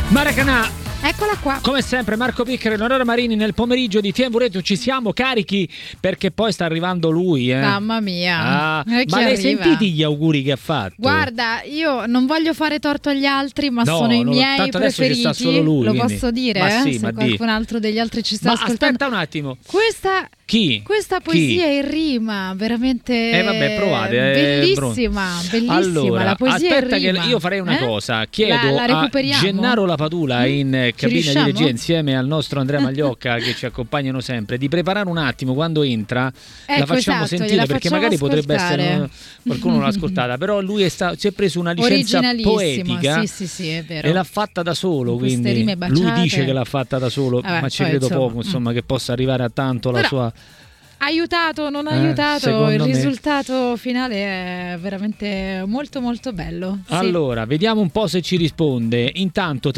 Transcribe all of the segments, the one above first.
Maracanã. Eccola qua. Come sempre Marco Piccolo e Leonora Marini nel pomeriggio di Fiemvureto. Ci siamo carichi perché poi sta arrivando lui. Mamma mia. Ma l'hai sentiti gli auguri che ha fatto? Guarda, io non voglio fare torto agli altri, ma sono i miei tanto preferiti. Adesso ci sta solo lui, lo quindi. posso dire? Ma sì, se qualcun altro degli altri ci sta ascoltando. Aspetta un attimo. Questa poesia in rima, veramente vabbè, provate, bellissima, bellissima. Allora, la poesia aspetta in rima. che io farei una cosa. Chiedo la a Gennaro Lapadula in cabina di regia insieme al nostro Andrea Magliocca che ci accompagnano sempre di preparare un attimo quando entra, la facciamo sentire perché magari potrebbe essere qualcuno non l'ha ascoltata, però lui si è preso una licenza poetica sì, è vero. e l'ha fatta da solo, quindi lui dice che l'ha fatta da solo, ma ci credo poco insomma che possa arrivare a tanto la sua aiutato, non aiutato, il risultato finale è veramente molto molto bello. Allora, vediamo un po' se ci risponde. Intanto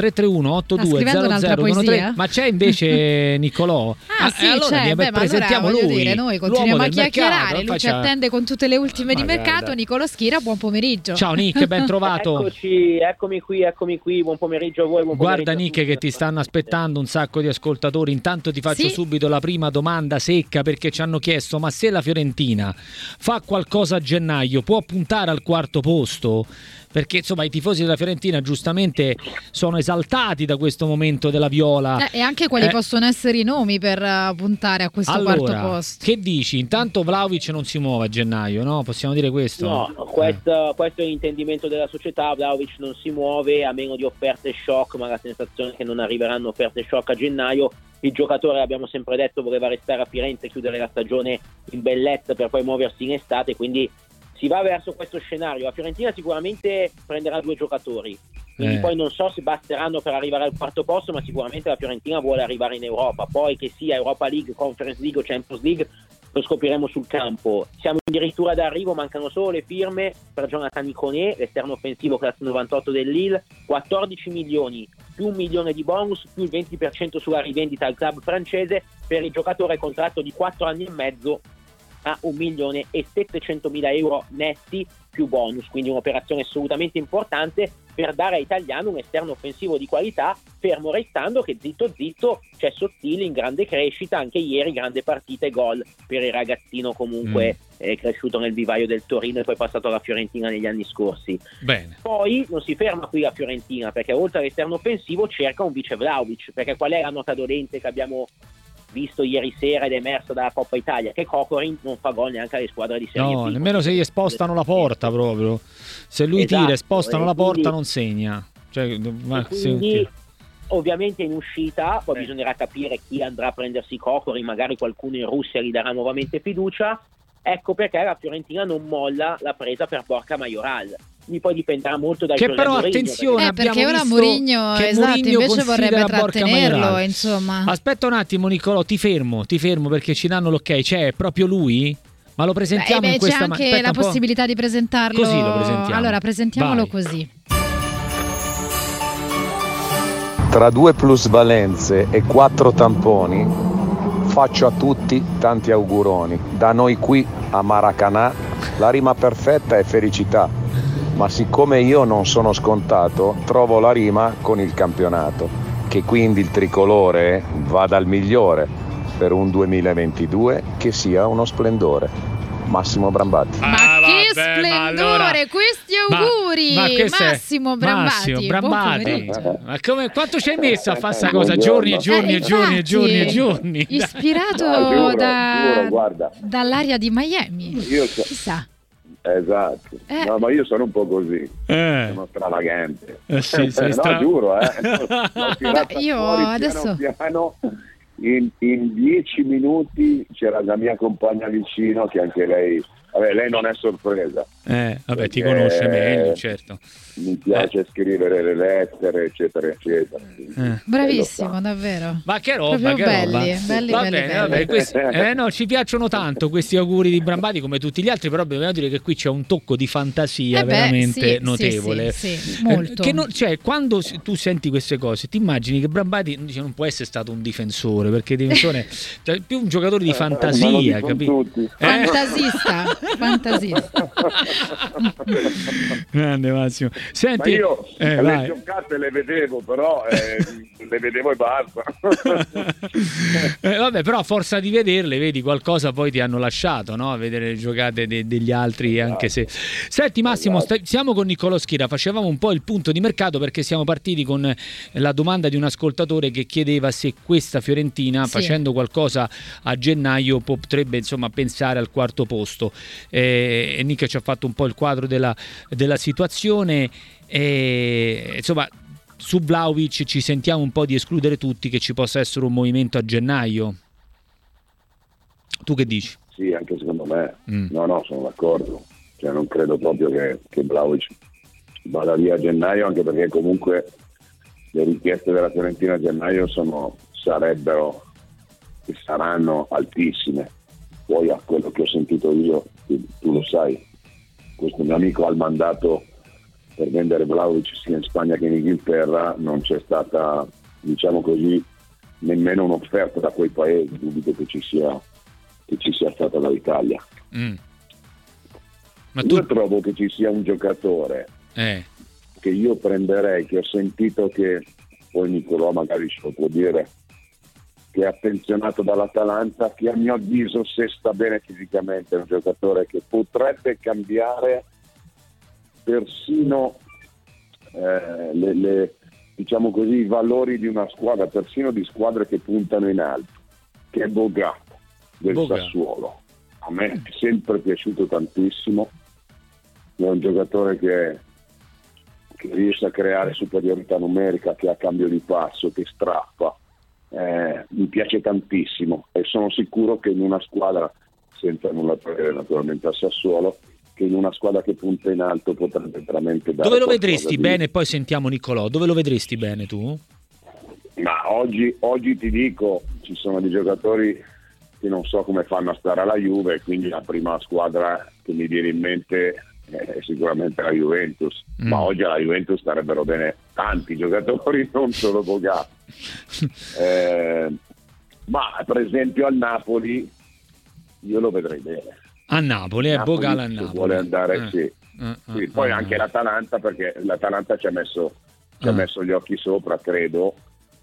331-8200-103. Ma c'è invece Niccolò? Sì, allora c'è. Presentiamo allora, lui. Dire, noi continuiamo a chiacchierare, lui ci faccia... attende con tutte le ultime di mercato. Niccolò Schira, buon pomeriggio. Ciao Nick, ben trovato. Eccomi qui, buon pomeriggio a voi. Guarda Nick che ti stanno aspettando un sacco di ascoltatori. Intanto ti faccio subito la prima domanda secca perché ci hanno chiesto: ma se la Fiorentina fa qualcosa a gennaio può puntare al quarto posto? Perché insomma i tifosi della Fiorentina giustamente sono esaltati da questo momento della Viola e anche quali possono essere i nomi per puntare a questo quarto posto. Che dici? Intanto Vlahovic non si muove a gennaio, no? Possiamo dire questo? No, questo è l'intendimento della società. Vlahovic non si muove a meno di offerte shock, ma la sensazione è che non arriveranno offerte shock a gennaio. Il giocatore, abbiamo sempre detto, voleva restare a Firenze e chiudere la stagione in bellezza per poi muoversi in estate, quindi si va verso questo scenario. La Fiorentina sicuramente prenderà 2 giocatori, quindi poi non so se basteranno per arrivare al quarto posto, ma sicuramente la Fiorentina vuole arrivare in Europa. Poi che sia Europa League, Conference League o Champions League lo scopriremo sul campo. Siamo addirittura d'arrivo, mancano solo le firme per Jonathan Iconé, l'esterno offensivo classe 98 del Lille, 14 milioni più 1 milione di bonus più il 20% sulla rivendita al club francese per il giocatore, contratto di 4 anni e mezzo a 1.700.000 euro netti più bonus, quindi un'operazione assolutamente importante per dare a Italiano un esterno offensivo di qualità, fermo restando che zitto c'è Sottili in grande crescita, anche ieri grande partita e gol per il ragazzino comunque cresciuto nel vivaio del Torino e poi passato alla Fiorentina negli anni scorsi. Bene. Poi non si ferma qui la Fiorentina, perché oltre all'esterno offensivo cerca un vice Vlahovic, perché qual è la nota dolente che abbiamo visto ieri sera ed è emerso dalla Coppa Italia? Che Kokorin non fa gol neanche alle squadre di Serie B. No, nemmeno se gli spostano la porta proprio. Se lui tira e spostano la porta non segna. Quindi ovviamente in uscita poi bisognerà capire chi andrà a prendersi Kokorin, magari qualcuno in Russia gli darà nuovamente fiducia. Ecco perché la Fiorentina non molla la presa per Borca Majoral. Poi dipenderà molto dal che però Mourinho, attenzione perché ora Mourinho invece vorrebbe trattenerlo, insomma. Aspetta un attimo Niccolò, ti fermo perché ci danno l'ok. C'è proprio lui? Ma lo presentiamo in questa maniera? C'è anche la possibilità di presentarlo. Così lo presentiamo. Allora presentiamolo così. Tra 2 plusvalenze e 4 tamponi faccio a tutti tanti auguroni. Da noi qui a Maracanã la rima perfetta è felicità, ma siccome io non sono scontato, trovo la rima con il campionato, che quindi il tricolore vada al migliore per un 2022 che sia uno splendore. Massimo Brambati. Ma che splendore, questi auguri, Massimo Brambati. Ma quanto ci hai messo a fare questa cosa? Giorni e giorni. Ispirato dall'aria di Miami. Chissà. Esatto, no, ma io sono un po' così, sono stravagante. Giuro, io adesso piano. In 10 minuti c'era la mia compagna vicino che anche lei, lei non è sorpresa. Ti conosce meglio, certo. Mi piace scrivere le lettere, eccetera, eccetera. Bravissimo, davvero. Ma che roba, proprio belli. Vabbè, questi, ci piacciono tanto questi auguri di Brambati come tutti gli altri, però dobbiamo dire che qui c'è un tocco di fantasia veramente notevole. Sì, molto. Quando tu senti queste cose, ti immagini che Brambati non può essere stato un difensore, perché Dimitrone cioè, più un giocatore di fantasia, capito? Fantasista. Grande Massimo. Senti, ma io le giocate le vedevo, però le vedevo e basta. Vabbè, però a forza di vederle, vedi, qualcosa poi ti hanno lasciato, no? A vedere le giocate degli altri, anche se. Senti Massimo, siamo con Niccolò Schira, facevamo un po' il punto di mercato perché siamo partiti con la domanda di un ascoltatore che chiedeva se questa Fiorentina, facendo qualcosa a gennaio, potrebbe insomma pensare al quarto posto. E Nick ci ha fatto un po' il quadro della situazione. Insomma, su Vlahovic ci sentiamo un po' di escludere tutti che ci possa essere un movimento a gennaio. Tu che dici? Sì, anche secondo me. No, sono d'accordo. Cioè, non credo proprio che Vlahovic vada via a gennaio, anche perché comunque le richieste della Fiorentina a gennaio sarebbero e saranno altissime. Poi a quello che ho sentito io, tu lo sai, questo mio amico ha il mandato per vendere Vlahovic sia in Spagna che in Inghilterra, non c'è stata, diciamo così, nemmeno un'offerta da quei paesi, dubito che ci sia stata dall'Italia. Ma io trovo che ci sia un giocatore che io prenderei, che ho sentito che poi Niccolò magari ce lo può dire, che è attenzionato dall'Atalanta, che a mio avviso, se sta bene fisicamente, è un giocatore che potrebbe cambiare persino diciamo così, i valori di una squadra, persino di squadre che puntano in alto, che è Boga del Sassuolo. A me è sempre piaciuto tantissimo, è un giocatore che riesce a creare superiorità numerica, che ha cambio di passo, che strappa. Mi piace tantissimo e sono sicuro che in una squadra, senza nulla togliere naturalmente a Sassuolo, che in una squadra che punta in alto potrebbe veramente dare. Dove lo vedresti bene? Poi sentiamo Niccolò, dove lo vedresti bene tu? Ma oggi ti dico, ci sono dei giocatori che non so come fanno a stare alla Juve, quindi la prima squadra che mi viene in mente è sicuramente la Juventus, ma oggi alla Juventus starebbero bene tanti giocatori, non solo Boga. Ma per esempio al Napoli io lo vedrei bene. A Napoli, Boga a Napoli. Vuole andare, sì. Poi anche l'Atalanta, perché l'Atalanta ci ha messo gli occhi sopra, credo.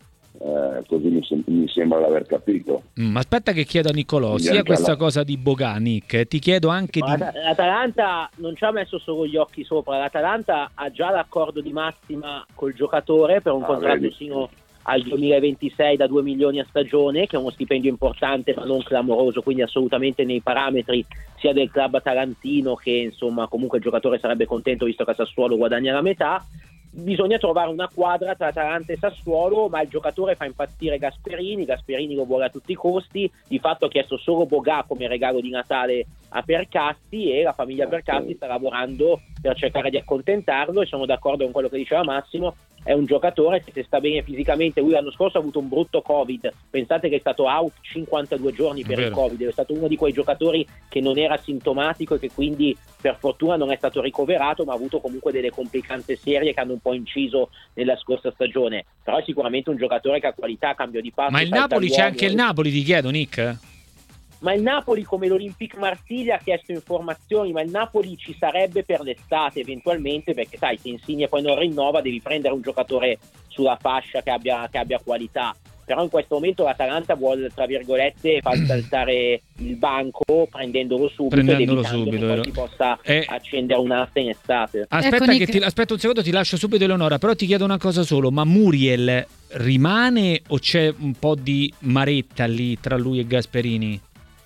Così mi sembra di aver capito. Aspetta che chiedo a Niccolò sia questa cosa di Boga, Nick, ti chiedo anche l'Atalanta non ci ha messo solo gli occhi sopra, l'Atalanta ha già l'accordo di massima col giocatore per un contratto sino al 2026 da 2 milioni a stagione, che è uno stipendio importante ma non clamoroso, quindi assolutamente nei parametri sia del club atalantino che insomma comunque il giocatore sarebbe contento visto che a Sassuolo guadagna la metà. Bisogna trovare una quadra tra Atalanta e Sassuolo, ma il giocatore fa impazzire Gasperini lo vuole a tutti i costi, di fatto ha chiesto solo Boga come regalo di Natale a Percassi e la famiglia Percassi sta lavorando per cercare di accontentarlo, e sono d'accordo con quello che diceva Massimo. È un giocatore che se sta bene fisicamente, lui l'anno scorso ha avuto un brutto Covid, pensate che è stato out 52 giorni per il Covid, è stato uno di quei giocatori che non era sintomatico e che quindi per fortuna non è stato ricoverato, ma ha avuto comunque delle complicanze serie che hanno un po' inciso nella scorsa stagione, però è sicuramente un giocatore che ha qualità, cambio di passo. Ma il Napoli, c'è anche il Napoli, ti chiedo Nick? Ma il Napoli, come l'Olympique Marsiglia, ha chiesto informazioni, ma il Napoli ci sarebbe per l'estate eventualmente, perché sai, se Insigne poi non rinnova devi prendere un giocatore sulla fascia che abbia qualità, però in questo momento l'Atalanta vuole, tra virgolette, far saltare il banco prendendolo subito ed evitando che poi si possa accendere un'asta in estate. Aspetta un secondo, ti lascio subito Eleonora, però ti chiedo una cosa solo, ma Muriel rimane o c'è un po' di maretta lì tra lui e Gasperini?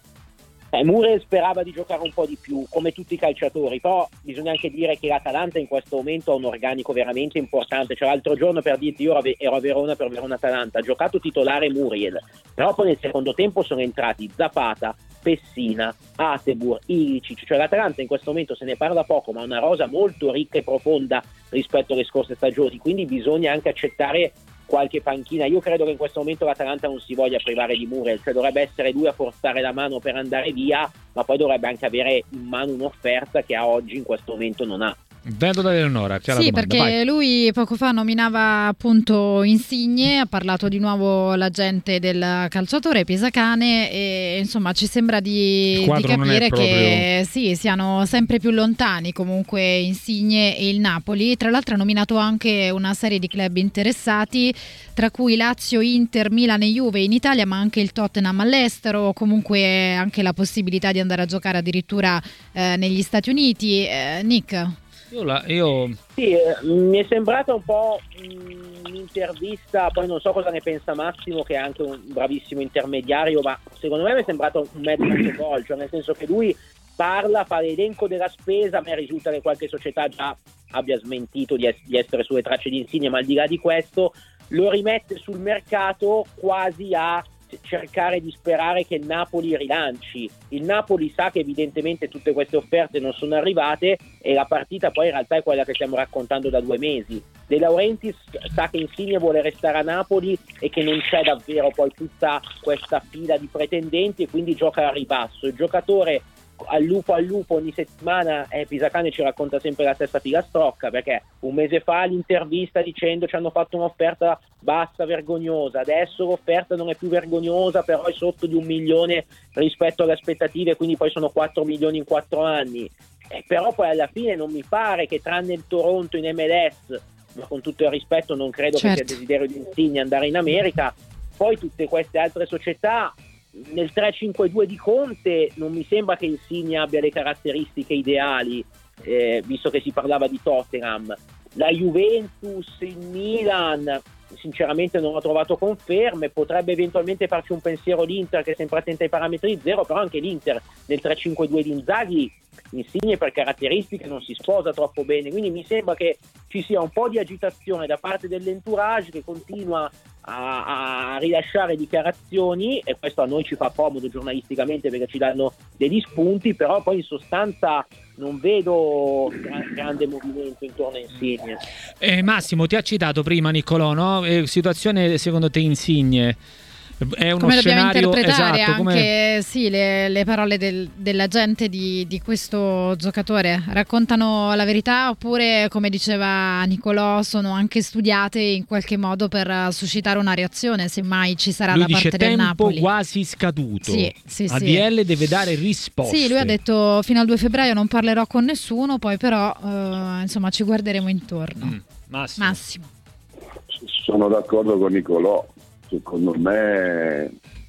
Muriel sperava di giocare un po' di più, come tutti i calciatori, però bisogna anche dire che l'Atalanta in questo momento ha un organico veramente importante. Cioè, l'altro giorno, per dirti, io ero a Verona per Verona-Atalanta, ha giocato titolare Muriel, però poi nel secondo tempo sono entrati Zapata, Pessina, Atebur, Ilicic, cioè l'Atalanta in questo momento se ne parla poco, ma ha una rosa molto ricca e profonda rispetto alle scorse stagioni, quindi bisogna anche accettare qualche panchina. Io credo che in questo momento l'Atalanta non si voglia privare di Muriel, cioè dovrebbe essere lui a forzare la mano per andare via, ma poi dovrebbe anche avere in mano un'offerta che a oggi in questo momento non ha. Vendo da Eleonora, c'è sì, la domanda. perché Vai. lui poco fa nominava appunto Insigne, ha parlato di nuovo l'agente del calciatore Pisacane e insomma ci sembra di capire che sì, siano sempre più lontani comunque Insigne e il Napoli. Tra l'altro ha nominato anche una serie di club interessati, tra cui Lazio, Inter, Milan e Juve in Italia, ma anche il Tottenham all'estero, comunque anche la possibilità di andare a giocare addirittura negli Stati Uniti. Nick? Sì, mi è sembrata un po' un'intervista, poi non so cosa ne pensa Massimo, che è anche un bravissimo intermediario, ma secondo me mi è sembrato un mezzo gol, cioè nel senso che lui parla, fa l'elenco della spesa, a me risulta che qualche società già abbia smentito di essere sulle tracce di Insigne, ma al di là di questo lo rimette sul mercato quasi a cercare di sperare che il Napoli rilanci. Il Napoli sa che evidentemente tutte queste offerte non sono arrivate e la partita poi in realtà è quella che stiamo raccontando da 2 mesi. De Laurentiis sa che Insigne vuole restare a Napoli e che non c'è davvero poi tutta questa fila di pretendenti e quindi gioca a ribasso. Il giocatore al lupo ogni settimana, Pisacane ci racconta sempre la stessa filastrocca, perché un mese fa l'intervista dicendo ci hanno fatto un'offerta bassa, vergognosa, adesso l'offerta non è più vergognosa, però è sotto di 1 milione rispetto alle aspettative, quindi poi sono 4 milioni in 4 anni, però poi alla fine non mi pare che tranne il Toronto in MLS, ma con tutto il rispetto non credo che sia desiderio di Insigne andare in America, poi tutte queste altre società. Nel 3-5-2 di Conte non mi sembra che Insigne abbia le caratteristiche ideali, visto che si parlava di Tottenham. La Juventus, il Milan, sinceramente non ho trovato conferme. Potrebbe eventualmente farci un pensiero l'Inter, che è sempre attenta ai parametri zero, però anche l'Inter nel 3-5-2 di Inzaghi Insigne per caratteristiche non si sposa troppo bene, quindi mi sembra che ci sia un po' di agitazione da parte dell'entourage che continua a rilasciare dichiarazioni, e questo a noi ci fa comodo giornalisticamente perché ci danno degli spunti, però poi in sostanza non vedo grande movimento intorno a Insigne. Massimo, ti ha citato prima Niccolò, no? Situazione secondo te Insigne? È uno come scenario, dobbiamo interpretare esatto, anche sì, le parole dell'agente di questo giocatore raccontano la verità, oppure come diceva Niccolò sono anche studiate in qualche modo per suscitare una reazione se mai ci sarà da parte del Napoli. Tempo quasi scaduto, sì, ADL deve dare risposte. Sì, lui ha detto fino al 2 febbraio non parlerò con nessuno, poi però insomma ci guarderemo intorno. Massimo. Sono d'accordo con Niccolò. Secondo me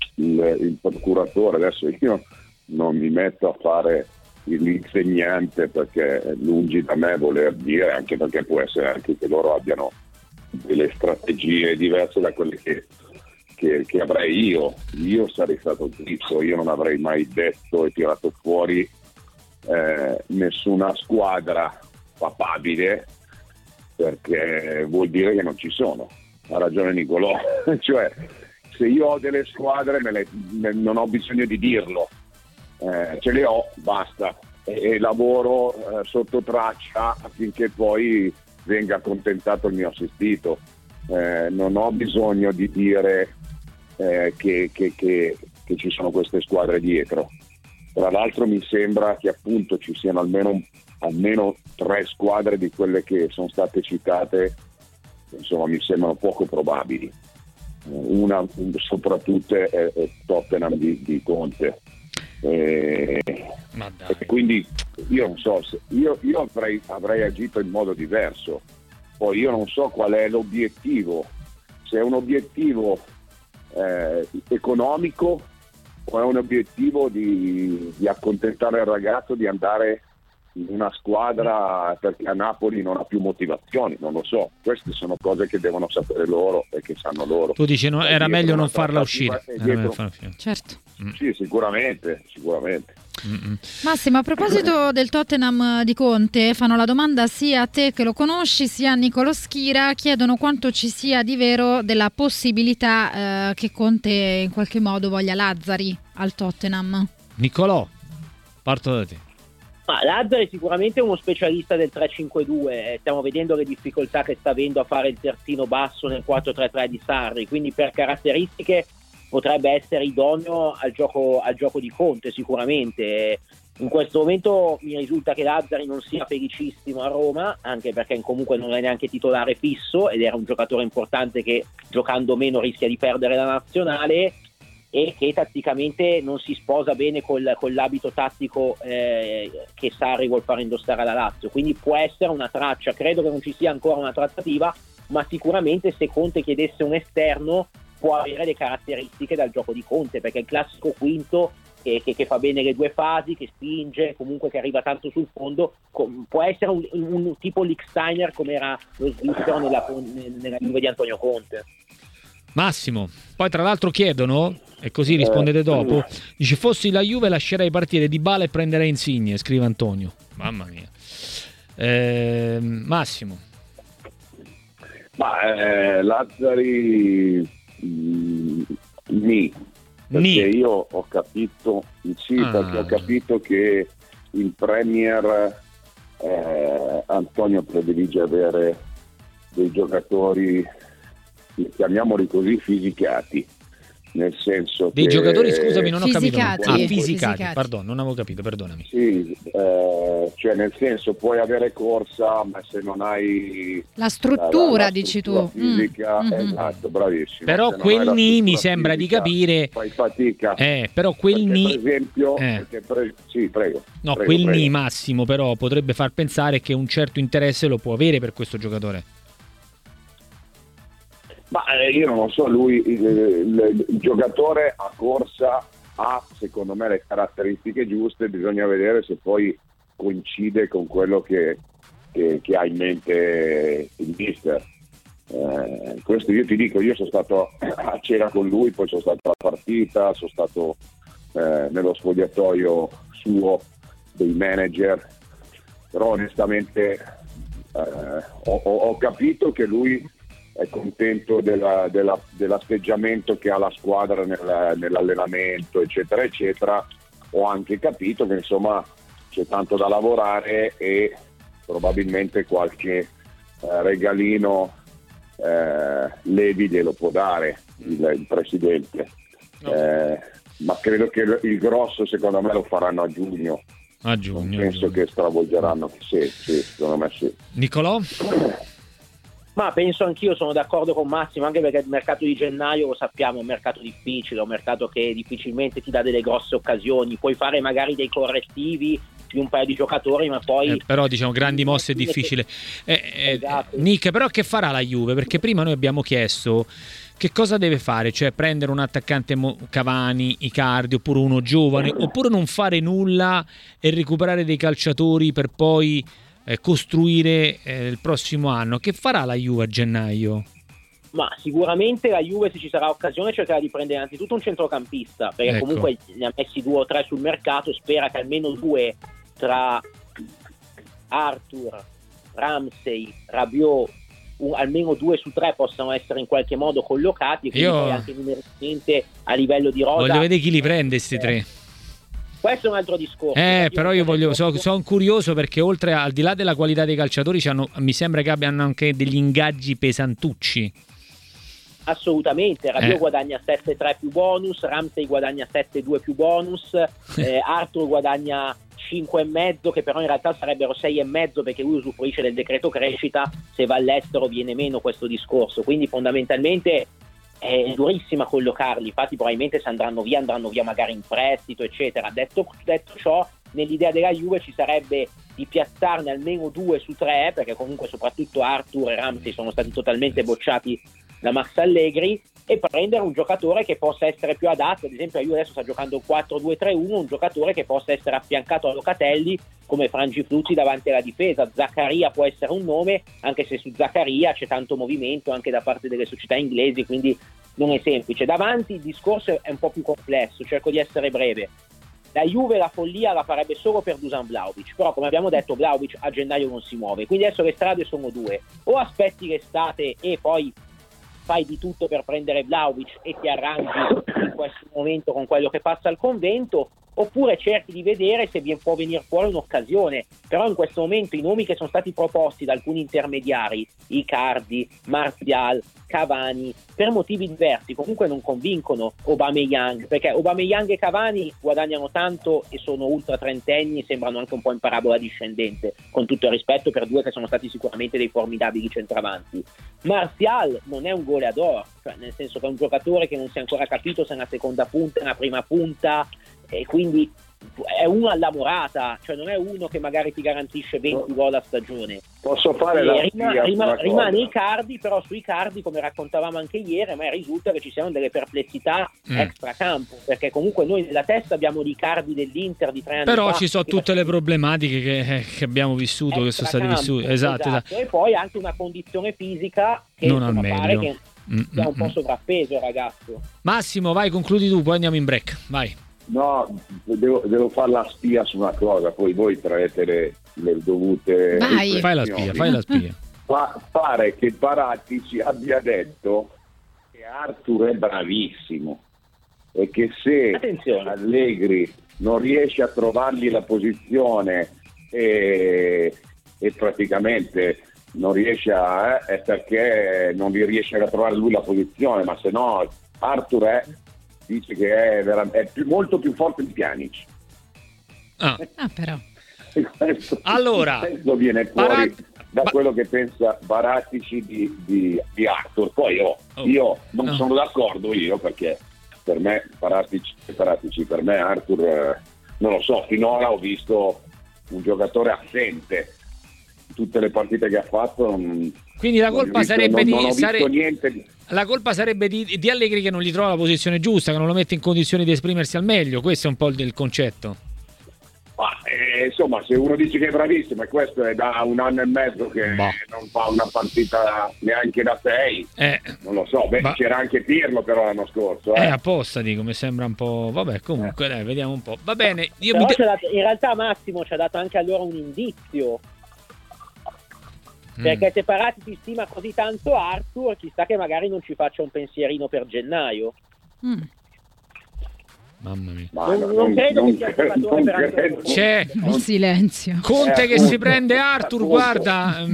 il procuratore, adesso io non mi metto a fare l'insegnante perché è lungi da me voler dire, anche perché può essere anche che loro abbiano delle strategie diverse da quelle che avrei io. Io sarei stato zitto, io non avrei mai detto e tirato fuori nessuna squadra papabile, perché vuol dire che non ci sono. Ha ragione Niccolò, cioè se io ho delle squadre non ho bisogno di dirlo, ce le ho, basta, e lavoro sotto traccia affinché poi venga accontentato il mio assistito, non ho bisogno di dire che ci sono queste squadre dietro. Tra l'altro mi sembra che appunto ci siano almeno 3 squadre di quelle che sono state citate, insomma mi sembrano poco probabili. Una soprattutto è Tottenham di Conte, e quindi io non so se io avrei agito in modo diverso. Poi io non so qual è l'obiettivo, se è un obiettivo economico o è un obiettivo di accontentare il ragazzo di andare in una squadra perché a Napoli non ha più motivazioni, non lo so. Queste sono cose che devono sapere loro e che sanno loro. Tu dici era meglio non farla uscire. Certo. Sì, sicuramente. Massimo, a proposito del Tottenham di Conte, fanno la domanda sia a te che lo conosci sia a Niccolò Schira, chiedono quanto ci sia di vero della possibilità che Conte in qualche modo voglia Lazzari al Tottenham. Niccolò, parto da te. Ma Lazzari è sicuramente uno specialista del 3-5-2, stiamo vedendo le difficoltà che sta avendo a fare il terzino basso nel 4-3-3 di Sarri, quindi per caratteristiche potrebbe essere idoneo al gioco di Conte sicuramente. In questo momento mi risulta che Lazzari non sia felicissimo a Roma, anche perché comunque non è neanche titolare fisso ed era un giocatore importante che giocando meno rischia di perdere la nazionale, e che tatticamente non si sposa bene con l'abito tattico che Sarri vuol far indossare alla Lazio. Quindi può essere una traccia, credo che non ci sia ancora una trattativa, ma sicuramente se Conte chiedesse un esterno può avere le caratteristiche dal gioco di Conte, perché è il classico quinto che fa bene le due fasi, che spinge, comunque che arriva tanto sul fondo, può essere un tipo Lichtsteiner come era lo svizzero nella Juve di Antonio Conte. Massimo, poi tra l'altro chiedono, e così rispondete dopo, dice: fossi la Juve lascerei partire Dybala e prenderei Insigne, scrive Antonio. Mamma mia. Massimo. Lazzari perché io ho capito perché ho capito che il Premier Antonio predilige avere dei giocatori, chiamiamoli così, fisicati, nel senso dei che giocatori, scusami, non ho fisicati. capito. Fisicati, pardon, non avevo capito, perdonami. Sì, cioè nel senso puoi avere corsa, ma se non hai la struttura, dici tu, fisica, esatto, bravissimo. Però quel Ni mi sembra di capire, fai fatica. Però quel perché, Ni, per esempio, sì, prego. No, prego, quel prego. Ni, Massimo, però potrebbe far pensare che un certo interesse lo può avere per questo giocatore. Ma io non lo so, lui il giocatore a corsa ha secondo me le caratteristiche giuste, bisogna vedere se poi coincide con quello che ha in mente il mister. Questo io ti dico, io sono stato a cena con lui, poi sono stato alla partita, sono stato nello spogliatoio suo dei manager, però onestamente ho capito che lui è contento dell'atteggiamento che ha la squadra nell'allenamento, eccetera eccetera. Ho anche capito che insomma c'è tanto da lavorare e probabilmente qualche regalino Levi glielo può dare il presidente, ma credo che il grosso secondo me lo faranno a giugno. Non penso che stravolgeranno. Sì, secondo me sì. Nicolò? Ma penso anch'io, sono d'accordo con Massimo, anche perché il mercato di gennaio, lo sappiamo, è un mercato difficile, un mercato che difficilmente ti dà delle grosse occasioni. Puoi fare magari dei correttivi di un paio di giocatori, ma poi però diciamo grandi mosse è difficile. Esatto. Nick, però che farà la Juve? Perché prima noi abbiamo chiesto che cosa deve fare, cioè prendere un attaccante Cavani, Icardi, oppure uno giovane, oppure non fare nulla e recuperare dei calciatori per poi costruire il prossimo anno. Che farà la Juve a gennaio? Ma sicuramente la Juve, se ci sarà occasione, cercherà di prendere innanzitutto un centrocampista, perché comunque ne ha messi 2 o 3 sul mercato, spera che almeno 2 tra Arthur, Ramsey, Rabiot, almeno 2 su 3 possano essere in qualche modo collocati, quindi poi anche numericamente a livello di rosa. Voglio vedere chi li prende questi 3. Questo è un altro discorso. Però io sono curioso, perché oltre al di là della qualità dei calciatori mi sembra che abbiano anche degli ingaggi pesantucci. Assolutamente, Rabiot guadagna 7,3 più bonus, Ramsey guadagna 7,2 più bonus, Arthur guadagna 5,5, che però in realtà sarebbero 6,5 perché lui usufruisce del decreto crescita, se va all'estero viene meno questo discorso, quindi fondamentalmente è durissima collocarli, infatti probabilmente se andranno via magari in prestito eccetera. Detto ciò, nell'idea della Juve ci sarebbe di piazzarne almeno 2 su 3, perché comunque soprattutto Arthur e Ramsey sono stati totalmente bocciati da Max Allegri, e prendere un giocatore che possa essere più adatto. Ad esempio la Juve adesso sta giocando 4-2-3-1, un giocatore che possa essere affiancato a Locatelli come Frangifluzzi davanti alla difesa. Zaccaria può essere un nome, anche se su Zaccaria c'è tanto movimento anche da parte delle società inglesi, quindi non è semplice. Davanti il discorso è un po' più complesso, cerco di essere breve. La Juve la follia la farebbe solo per Dusan Vlahovic, però come abbiamo detto Vlahovic a gennaio non si muove, quindi adesso le strade sono 2: o aspetti l'estate e poi fai di tutto per prendere Vlahovic e ti arrangi in questo momento con quello che passa al convento, oppure cerchi di vedere se può venire fuori un'occasione. Però in questo momento i nomi che sono stati proposti da alcuni intermediari, Icardi, Martial, Cavani, per motivi diversi comunque non convincono Aubameyang, perché Aubameyang e Cavani guadagnano tanto e sono ultra trentenni, sembrano anche un po' in parabola discendente, con tutto il rispetto per due che sono stati sicuramente dei formidabili centravanti. Martial non è un goleador, cioè nel senso che è un giocatore che non si è ancora capito se è una seconda punta, una prima punta, e quindi è uno alla Morata, cioè non è uno che magari ti garantisce 20 gol a stagione. Posso fare rimane Icardi, però su Icardi, come raccontavamo anche ieri, a me risulta che ci siano delle perplessità extracampo, perché comunque noi nella testa abbiamo l'Icardi dell'Inter di 3 anni però fa, ci sono tutte le problematiche che abbiamo vissuto, che sono state vissute, esatto. E poi anche una condizione fisica che non al pare meglio, che sia un po' sovrappeso il ragazzo. Massimo, vai, concludi tu, poi andiamo in break, vai. No, devo fare la spia su una cosa, poi voi trarrete le dovute. Vai. Fai la spia. Pare che Baratti ci abbia detto che Arthur è bravissimo e che se Allegri non riesce a trovargli la posizione e praticamente non riesce è perché non riesce a trovare lui la posizione, ma se no Arthur dice che è molto più forte di Pjanic. Però allora questo viene fuori da quello che pensa Barattici di Arthur. Poi io non sono d'accordo perché per me Barattici, per me Arthur non lo so, finora ho visto un giocatore assente tutte le partite che ha fatto. Quindi la colpa sarebbe niente. La colpa sarebbe di Allegri che non gli trova la posizione giusta, che non lo mette in condizioni di esprimersi al meglio. Questo è un po' il concetto. Insomma, se uno dice che è bravissimo, e questo è da 1 anno e mezzo che non fa una partita neanche da 6, non lo so. C'era anche Pirlo però l'anno scorso. Apposta dico, mi sembra un po'. Vabbè, comunque dai, vediamo un po'. Va bene. In realtà Massimo ci ha dato anche allora un indizio. Perché se Parati ti stima così tanto Arthur, chissà che magari non ci faccia un pensierino per gennaio. Mamma mia. Non credo che sia il giocatore per Arthur. C'è il silenzio. Conte che si prende Arthur, appunto. Guarda.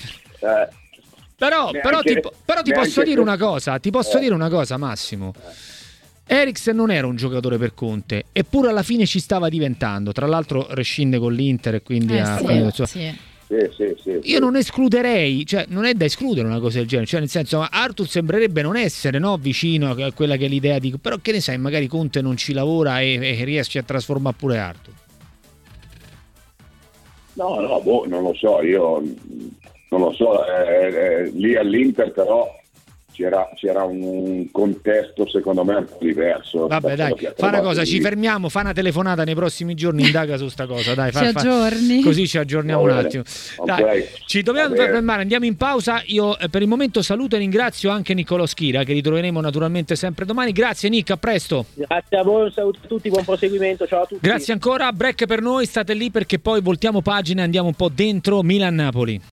Però ti posso dire una cosa, dire una cosa, Massimo. Eriksen non era un giocatore per Conte, eppure alla fine ci stava diventando. Tra l'altro rescinde con l'Inter e quindi Sì. Io non escluderei, cioè non è da escludere una cosa del genere, cioè nel senso Arthur sembrerebbe non essere vicino a quella che è l'idea di, però che ne sai, magari Conte non ci lavora e riesce a trasformare pure Arthur. Non lo so, io non lo so, lì all'Inter però c'era un contesto secondo me un po' diverso. Vabbè dai, fa una cosa, ci fermiamo, fa una telefonata nei prossimi giorni, indaga su sta cosa, dai, ci aggiorni. Così ci aggiorniamo un attimo. Dai, ci dobbiamo fermare, andiamo in pausa. Io per il momento saluto e ringrazio anche Niccolò Schira, che ritroveremo naturalmente sempre domani. Grazie Nick, a presto. Grazie a voi, un saluto a tutti, buon proseguimento, ciao a tutti. Grazie ancora, break per noi, state lì perché poi voltiamo pagina e andiamo un po' dentro Milan-Napoli.